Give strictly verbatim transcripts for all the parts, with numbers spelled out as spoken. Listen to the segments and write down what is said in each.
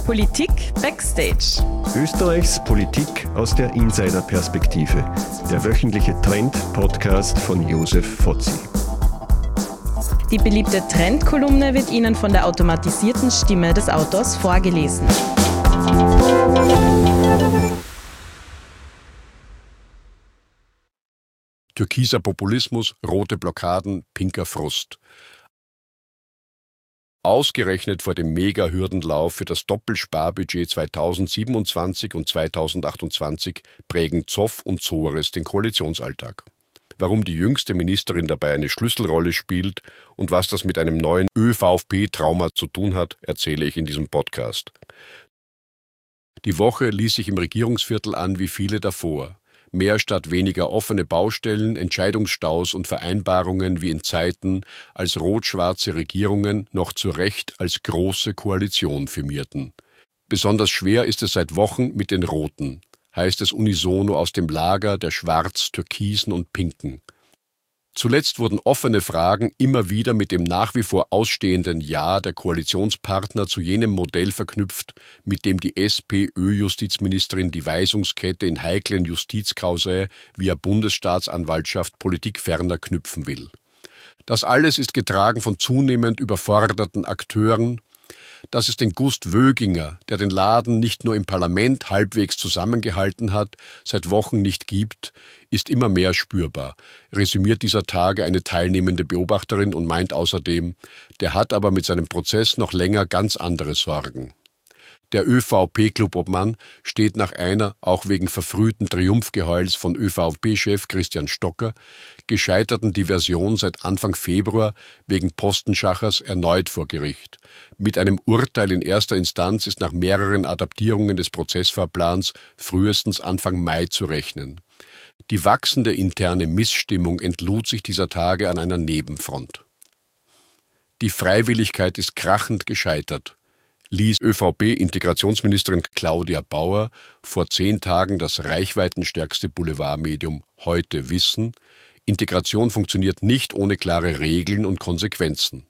Politik Backstage. Österreichs Politik aus der Insider-Perspektive. Der wöchentliche Trend-Podcast von Josef Fotzi. Die beliebte Trendkolumne wird Ihnen von der automatisierten Stimme des Autors vorgelesen. Türkiser Populismus, rote Blockaden, pinker Frust. Ausgerechnet vor dem Mega-Hürdenlauf für das Doppelsparbudget zweitausendsiebenundzwanzig und zweitausendachtundzwanzig prägen Zoff und Zores den Koalitionsalltag. Warum die jüngste Ministerin dabei eine Schlüsselrolle spielt und was das mit einem neuen ÖVP-Trauma zu tun hat, erzähle ich in diesem Podcast. Die Woche ließ sich im Regierungsviertel an wie viele davor. Mehr statt weniger offene Baustellen, Entscheidungsstaus und Vereinbarungen wie in Zeiten, als rot-schwarze Regierungen noch zu Recht als große Koalition firmierten. Besonders schwer ist es seit Wochen mit den Roten, heißt es unisono aus dem Lager der Schwarz-, Türkisen und Pinken. Zuletzt wurden offene Fragen immer wieder mit dem nach wie vor ausstehenden Ja der Koalitionspartner zu jenem Modell verknüpft, mit dem die SPÖ-Justizministerin die Weisungskette in heiklen Justizkausae via Bundesstaatsanwaltschaft politikferner knüpfen will. Das alles ist getragen von zunehmend überforderten Akteuren. Dass es den Gust Wöginger, der den Laden nicht nur im Parlament halbwegs zusammengehalten hat, seit Wochen nicht gibt, ist immer mehr spürbar, resümiert dieser Tage eine teilnehmende Beobachterin und meint außerdem, der hat aber mit seinem Prozess noch länger ganz andere Sorgen. Der ÖVP-Clubobmann steht nach einer, auch wegen verfrühten Triumphgeheuls von ÖVP-Chef Christian Stocker, gescheiterten Diversion seit Anfang Februar wegen Postenschachers erneut vor Gericht. Mit einem Urteil in erster Instanz ist nach mehreren Adaptierungen des Prozessfahrplans frühestens Anfang Mai zu rechnen. Die wachsende interne Missstimmung entlud sich dieser Tage an einer Nebenfront. Die Freiwilligkeit ist krachend gescheitert, ließ ÖVP-Integrationsministerin Claudia Bauer vor zehn Tagen das reichweitenstärkste Boulevardmedium Heute wissen. Integration funktioniert nicht ohne klare Regeln und Konsequenzen.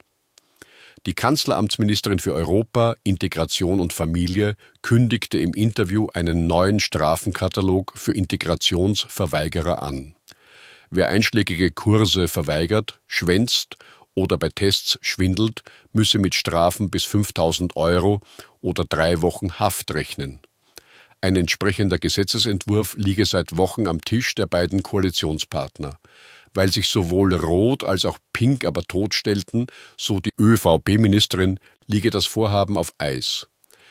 Die Kanzleramtsministerin für Europa, Integration und Familie kündigte im Interview einen neuen Strafenkatalog für Integrationsverweigerer an. Wer einschlägige Kurse verweigert, schwänzt oder bei Tests schwindelt, müsse mit Strafen bis fünftausend Euro oder drei Wochen Haft rechnen. Ein entsprechender Gesetzesentwurf liege seit Wochen am Tisch der beiden Koalitionspartner. Weil sich sowohl Rot als auch Pink aber totstellten, so die ÖVP-Ministerin, liege das Vorhaben auf Eis.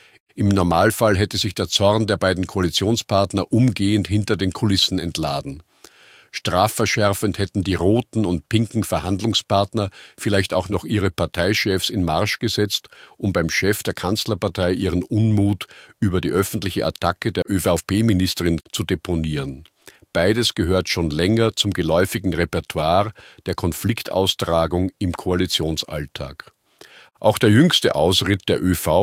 Im Normalfall hätte sich der Zorn der beiden Koalitionspartner umgehend hinter den Kulissen entladen. Strafverschärfend hätten die roten und pinken Verhandlungspartner vielleicht auch noch ihre Parteichefs in Marsch gesetzt, um beim Chef der Kanzlerpartei ihren Unmut über die öffentliche Attacke der ÖVP-Ministerin zu deponieren. Beides gehört schon länger zum geläufigen Repertoire der Konfliktaustragung im Koalitionsalltag. Auch der jüngste Ausritt der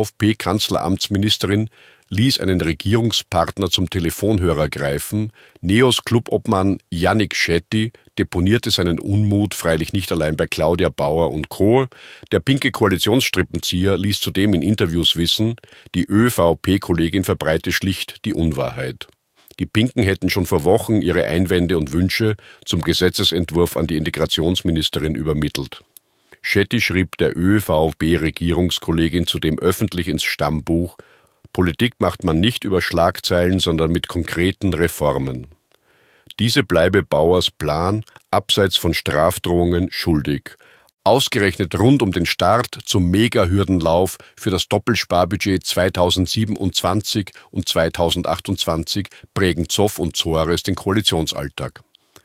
ÖVP-Kanzleramtsministerin ließ einen Regierungspartner zum Telefonhörer greifen. Neos Clubobmann Yannick Shetty deponierte seinen Unmut freilich nicht allein bei Claudia Bauer und Co. Der pinke Koalitionsstrippenzieher ließ zudem in Interviews wissen, die ÖVP-Kollegin verbreite schlicht die Unwahrheit. Die Pinken hätten schon vor Wochen ihre Einwände und Wünsche zum Gesetzesentwurf an die Integrationsministerin übermittelt. Shetty schrieb der ÖVP-Regierungskollegin zudem öffentlich ins Stammbuch: Politik macht man nicht über Schlagzeilen, sondern mit konkreten Reformen. Diese bleibe Bauers Plan, abseits von Strafdrohungen, schuldig. Ausgerechnet rund um den Start zum Mega-Hürdenlauf für das Doppelsparbudget zweitausendsiebenundzwanzig und zweitausendachtundzwanzig prägen Zoff und Zores den Koalitionsalltag.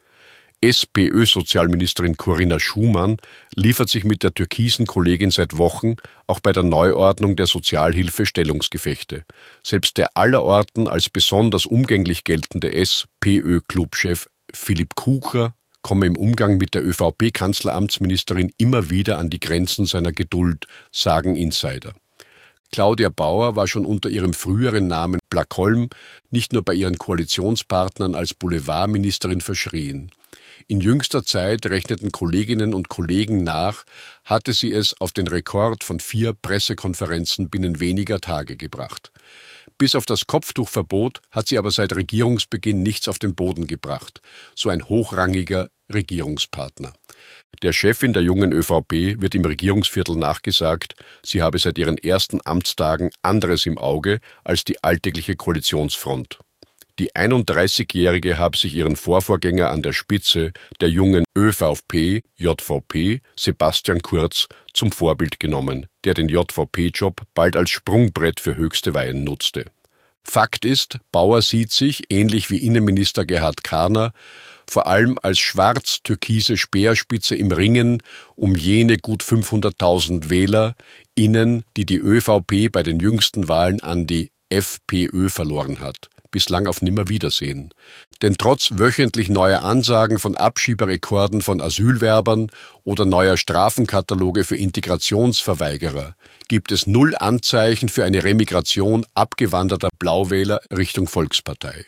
SPÖ-Sozialministerin Corinna Schumann liefert sich mit der türkisen Kollegin seit Wochen auch bei der Neuordnung der Sozialhilfe Stellungsgefechte. Selbst der allerorten als besonders umgänglich geltende SPÖ-Clubchef Philipp Kucher komme im Umgang mit der ÖVP-Kanzleramtsministerin immer wieder an die Grenzen seiner Geduld, sagen Insider. Claudia Bauer war schon unter ihrem früheren Namen Blackholm nicht nur bei ihren Koalitionspartnern als Boulevardministerin verschrien. In jüngster Zeit rechneten Kolleginnen und Kollegen nach, hatte sie es auf den Rekord von vier Pressekonferenzen binnen weniger Tage gebracht. Bis auf das Kopftuchverbot hat sie aber seit Regierungsbeginn nichts auf den Boden gebracht, so ein hochrangiger Regierungspartner. Der Chefin der jungen ÖVP wird im Regierungsviertel nachgesagt, sie habe seit ihren ersten Amtstagen anderes im Auge als die alltägliche Koalitionsfront. Die einunddreißigjährige habe sich ihren Vorvorgänger an der Spitze der jungen ÖVP, J V P, Sebastian Kurz, zum Vorbild genommen, der den J V P-Job bald als Sprungbrett für höchste Weihen nutzte. Fakt ist, Bauer sieht sich, ähnlich wie Innenminister Gerhard Karner, vor allem als schwarz-türkise Speerspitze im Ringen um jene gut fünfhunderttausend WählerInnen, die die ÖVP bei den jüngsten Wahlen an die FPÖ verloren hat. Bislang auf Nimmerwiedersehen. Denn trotz wöchentlich neuer Ansagen von Abschieberekorden von Asylwerbern oder neuer Strafenkataloge für Integrationsverweigerer gibt es null Anzeichen für eine Remigration abgewanderter Blauwähler Richtung Volkspartei.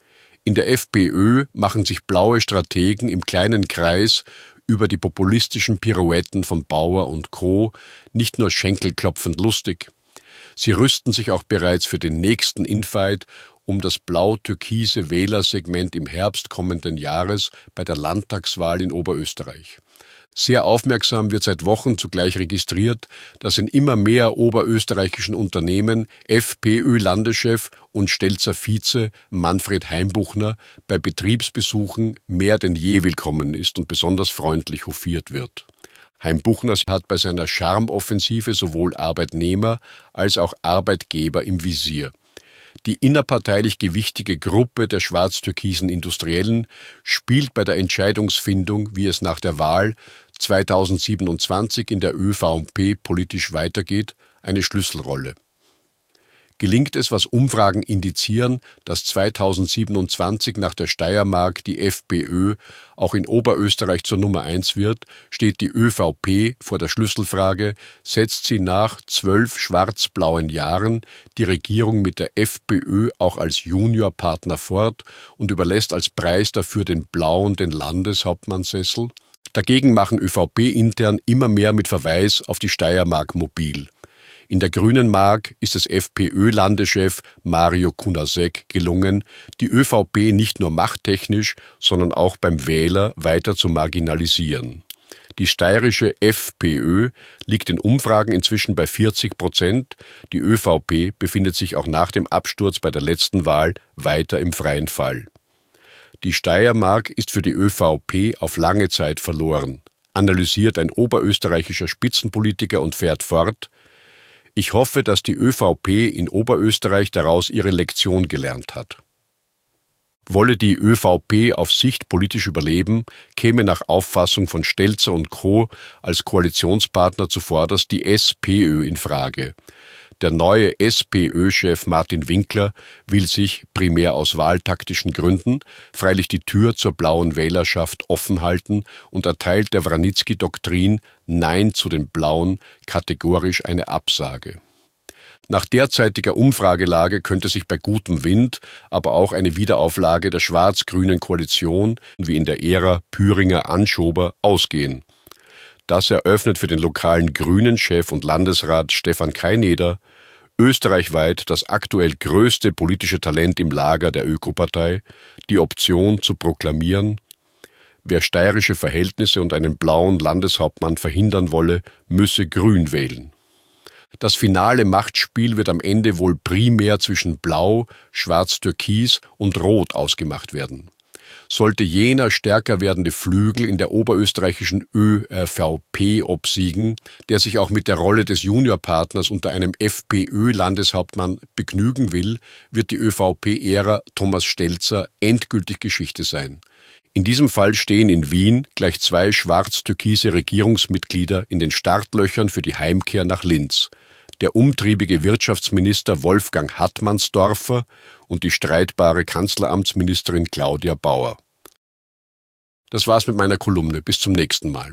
In der FPÖ machen sich blaue Strategen im kleinen Kreis über die populistischen Pirouetten von Bauer und Co. nicht nur schenkelklopfend lustig. Sie rüsten sich auch bereits für den nächsten Infight um das blau-türkise Wählersegment im Herbst kommenden Jahres bei der Landtagswahl in Oberösterreich. Sehr aufmerksam wird seit Wochen zugleich registriert, dass in immer mehr oberösterreichischen Unternehmen FPÖ-Landeschef und Stelzer Vize Manfred Heimbuchner bei Betriebsbesuchen mehr denn je willkommen ist und besonders freundlich hofiert wird. Heimbuchner hat bei seiner Charmoffensive sowohl Arbeitnehmer als auch Arbeitgeber im Visier. Die innerparteilich gewichtige Gruppe der schwarz-türkisen Industriellen spielt bei der Entscheidungsfindung, wie es nach der Wahl zweitausendsiebenundzwanzig in der ÖVP politisch weitergeht, eine Schlüsselrolle. Gelingt es, was Umfragen indizieren, dass zweitausendsiebenundzwanzig nach der Steiermark die FPÖ auch in Oberösterreich zur Nummer eins wird, steht die ÖVP vor der Schlüsselfrage, setzt sie nach zwölf schwarz-blauen Jahren die Regierung mit der FPÖ auch als Juniorpartner fort und überlässt als Preis dafür den Blauen den Landeshauptmannssessel? Dagegen machen ÖVP-intern immer mehr mit Verweis auf die Steiermark mobil. In der grünen Mark ist es FPÖ-Landeschef Mario Kunasek gelungen, die ÖVP nicht nur machttechnisch, sondern auch beim Wähler weiter zu marginalisieren. Die steirische FPÖ liegt in Umfragen inzwischen bei vierzig Prozent. Die ÖVP befindet sich auch nach dem Absturz bei der letzten Wahl weiter im freien Fall. Die Steiermark ist für die ÖVP auf lange Zeit verloren, analysiert ein oberösterreichischer Spitzenpolitiker und fährt fort: Ich hoffe, dass die ÖVP in Oberösterreich daraus ihre Lektion gelernt hat. Wolle die ÖVP auf Sicht politisch überleben, käme nach Auffassung von Stelzer und Co. als Koalitionspartner zuvorderst die SPÖ in Frage. Der neue SPÖ-Chef Martin Winkler will sich, primär aus wahltaktischen Gründen, freilich die Tür zur blauen Wählerschaft offen halten und erteilt der Wranitzky-Doktrin Nein zu den Blauen kategorisch eine Absage. Nach derzeitiger Umfragelage könnte sich bei gutem Wind aber auch eine Wiederauflage der schwarz-grünen Koalition, wie in der Ära Püringer-Anschober, ausgehen. Das eröffnet für den lokalen Grünen-Chef und Landesrat Stefan Kaineder, österreichweit das aktuell größte politische Talent im Lager der Ökopartei, die Option zu proklamieren: Wer steirische Verhältnisse und einen blauen Landeshauptmann verhindern wolle, müsse Grün wählen. Das finale Machtspiel wird am Ende wohl primär zwischen Blau, Schwarz-Türkis und Rot ausgemacht werden. Sollte jener stärker werdende Flügel in der oberösterreichischen ÖVP obsiegen, der sich auch mit der Rolle des Juniorpartners unter einem FPÖ-Landeshauptmann begnügen will, wird die ÖVP-Ära Thomas Stelzer endgültig Geschichte sein. In diesem Fall stehen in Wien gleich zwei schwarz-türkise Regierungsmitglieder in den Startlöchern für die Heimkehr nach Linz: der umtriebige Wirtschaftsminister Wolfgang Hartmannsdorfer und die streitbare Kanzleramtsministerin Claudia Bauer. Das war's mit meiner Kolumne. Bis zum nächsten Mal.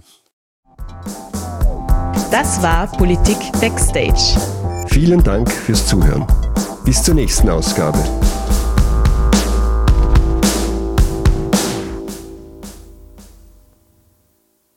Das war Politik Backstage. Vielen Dank fürs Zuhören. Bis zur nächsten Ausgabe.